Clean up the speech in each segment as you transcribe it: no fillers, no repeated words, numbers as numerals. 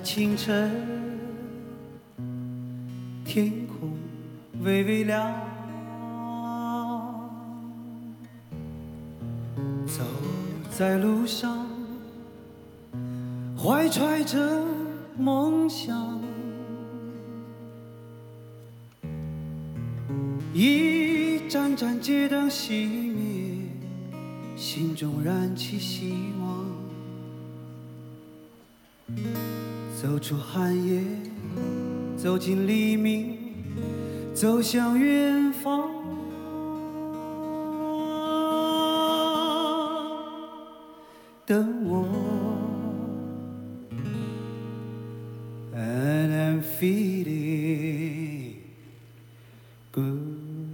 清晨，天空微微亮，走在路上，怀揣着梦想，一盏盏街灯熄灭，心中燃起希望。走出寒夜，走进黎明，走向远方。等我 ，and I'm feeling good。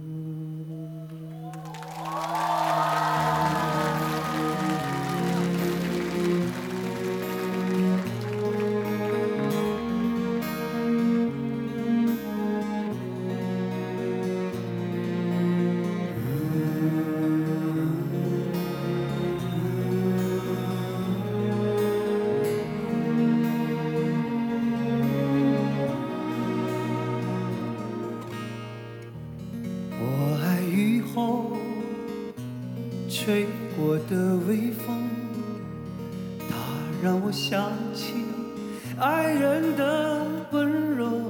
吹过的微风，它让我想起爱人的温柔。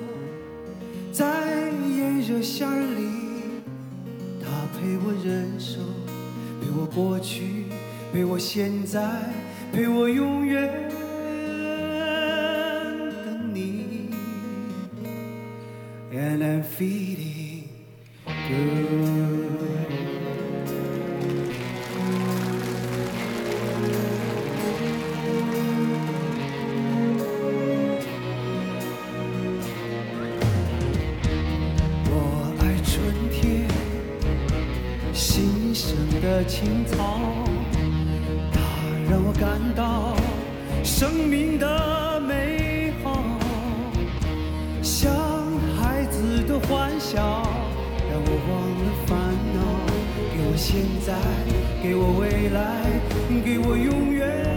在炎热夏日里，他陪我忍受，陪我过去，陪我现在，陪我永远。等你 ，and I'm feeling good。新生的青草，它让我感到生命的美好，像孩子的欢笑，让我忘了烦恼。给我现在，给我未来，给我永远。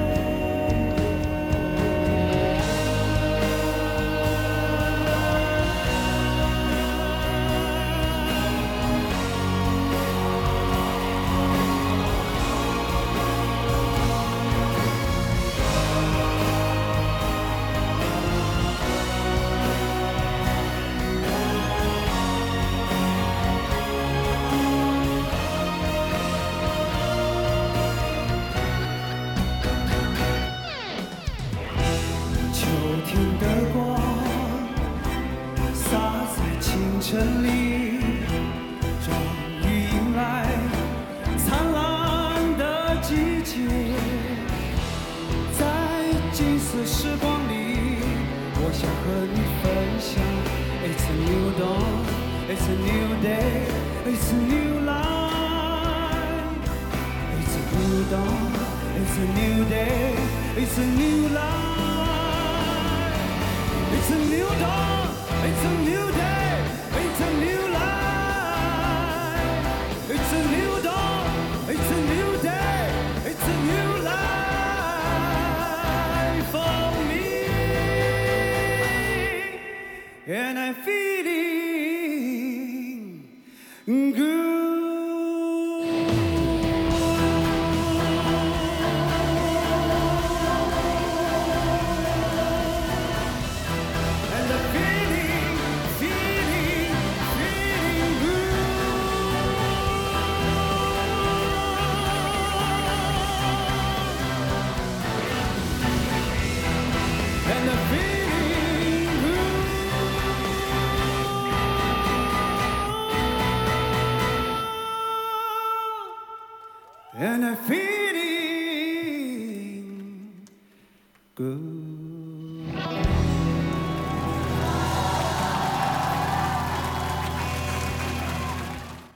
城里终于迎来灿烂的季节，在金色时光里，我想和你分享。It's a new dawn, it's a new day, it's a new life. It's a new dawn, it's a new day, it's a new life. It's a new dawn, it's a new day.It's a new life. It's a new dawn. It's a new day. It's a new life for me. And I'm feeling good.，and I feel